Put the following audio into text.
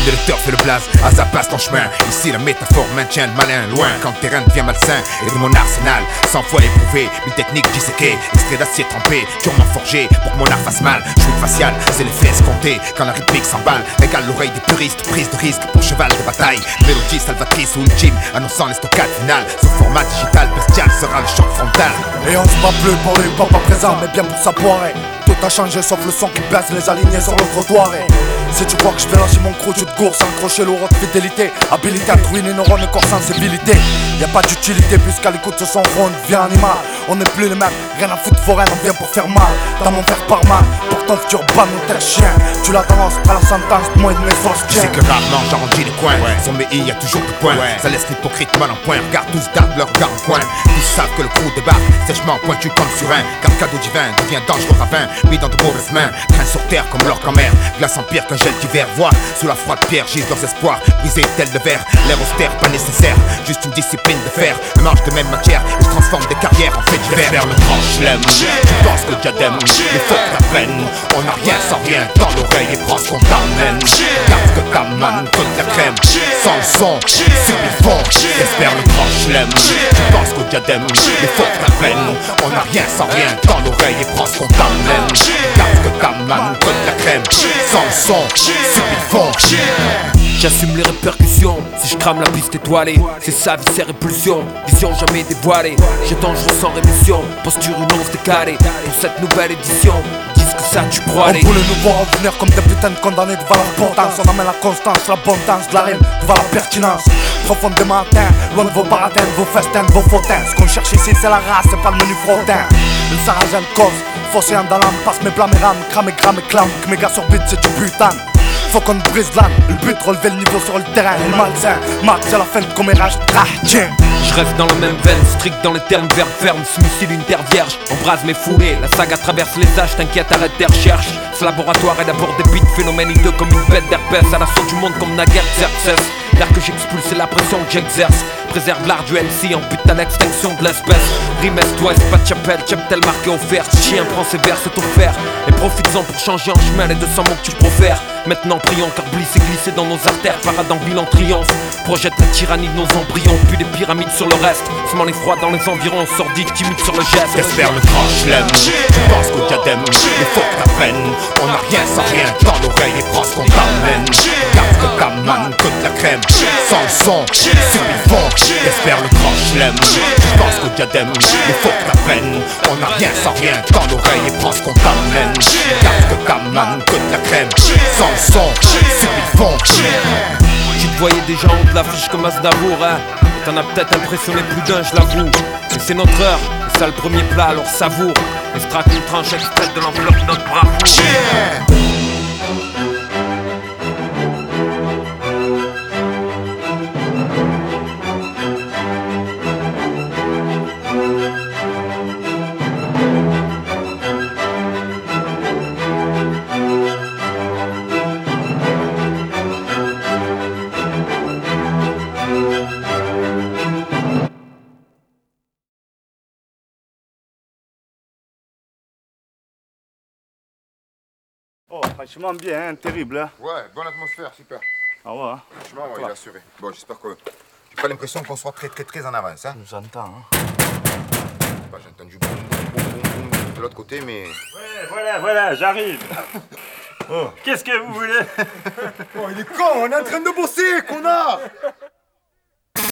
Connais le turf et le blaze, à ça passe ton chemin. Ici la métaphore maintient le malin loin. Quand le terrain devient malsain, et de mon arsenal 100 fois éprouvé, une technique disséquée, extrait d'acier trempé, durement forgé pour que mon art fasse mal. Jouer facial, c'est l'effet escompté. Quand la rythmique s'emballe, régale l'oreille des puristes. Prise de risque pour cheval de bataille. Mélodie salvatrice ou ultime, annonçant l'estocade finale. Ce format digital bestial sera le choc frontal. Et on se bat plus pour le hip-hop à présent, mais bien pour sa poirée. Tout a changé sauf le son qui baisse les alignés sur le trottoir. Et si tu crois que je vais lâcher mon crew, tu te gourses, un crochet lourd de fidélité. Habilité à trouver les neurones et corps sensibilité. Y'a pas d'utilité puisqu'à l'écoute ce son ronde devient animal. On n'est plus les mêmes, rien à foutre foraine, on vient pour faire mal. Dans mon faire par mal, pour ton futur ban ou tel chien. Tu la tendance, pas la sentence, moi et de mes forces. Tu sais que rarement j'arrondis les coins, Sur mes i y'a toujours des points, Ça laisse l'hypocrite mal en point. Regarde tous dardent leur regard en coin. Tous savent que le crew débarque, sèchement pointu comme sur un. Car cadeau divin devient dangereux ravin, mis dans de mauvaises mains. Traîne sur terre comme l'orque en mer, glace en pire qu'un gel d'hiver. Vois, sous la froide pierre gisent leurs espoirs, brisés tel le verre. L'air austère, pas nécessaire, juste une discipline de fer. Un manche de même matière, et je transforme des carrières en fait divers. Vers le grand chelem, tu penses que diadème, il faut que t'apprennes. On n'a rien sans rien dans l'oreille et prends ce qu'on t'amène. Garde que ta manne toute la crème, sans le son, sur le fond. Espère le grand chelem, tu penses qu'au diadème, il faut que t'apprennes. On n'a rien sans rien dans l'oreille et prends ce qu'on t'amène. Garde que ta manne toute la crème, sans le son, sur le fond. J'assume les répercussions, si je crame la piste étoilée. C'est sa vie, ses répulsions, vision jamais dévoilée. J'ai dangereux sans rémission, posture une once décalée. Pour cette nouvelle édition, dis que ça tu crois aller. On voulait nous voir revenir comme des putains de condamnés devant l'importance. On amène la constance, l'abondance, de la rime devant la pertinence. Profondément atteint, loin de vos baratins, vos festins, vos fautins. Ce qu'on cherche ici c'est la race, c'est pas le menu frottin. Le sarrasin de cause, fossé en l'âme, passe mes blâmes et rames, crame et gramme et clam. Que mes gars sur beat c'est du putain. Faut qu'on brise l'âme, le but relever le niveau sur le terrain. Le malsain, Marx à la fin de commérage, tiens. Je reste dans la même veine, strict dans les termes verts fermes. Ce missile une terre vierge, embrase mes foulées. La saga traverse les âges, t'inquiète arrête tes recherches. Ce laboratoire est d'abord des beats, phénomène hideux comme une bête d'herpès. À l'assaut du monde comme naguère Xerxes. L'air que j'expulse c'est la pression que j'exerce. Préserve l'art du MC en but à l'extinction de l'espèce. Rimes est-ouest, pas de chapelle, cheptel marqué offert. Chien prend ses vers, c'est offert. Et profites-en pour changer en chemin les 200 mots que tu profères. Maintenant prions car Bliss est glissé dans nos artères. Parade en bilan triomphe. Projette la tyrannie de nos embryons, puis des pyramides sur le reste. Semant l'effroi dans les environs, sordide, timide sur le geste. Espère le grand chelem, tu penses qu'au diadème, il faut que t'apprennes. On n'a rien sans rien dans l'oreille et prends ce qu'on t'amène. Garde que ta manne toute la crème, sans le son, sur le fond. Espère le grand chelem, tu penses qu'au diadème, il faut que t'apprennes. On n'a rien sans rien dans l'oreille et prends ce qu'on t'amène. Garde que ta manne toute la crème, sans le son, sur le fond. Tu te voyais déjà en haut de l'affiche comme Aznavour, hein. Et t'en as peut-être impressionné plus d'un, je l'avoue. Mais c'est notre heure, et ça le premier plat, alors savoure. Extraque une tranche extraite de l'enveloppe de notre bravoure. Oh, franchement bien, hein, terrible. Hein. Ouais, bonne atmosphère, super. Ah ouais. Hein. Franchement, ouais, il a assuré. Bon, j'espère que j'ai pas l'impression qu'on soit très en avance. Hein. J'entends. Hein. Bah, j'ai entendu boum, boum, boum, boum de l'autre côté, mais. Ouais, voilà, j'arrive. Oh. Qu'est-ce que vous voulez? Oh, il est con, on est en train de bosser, connard.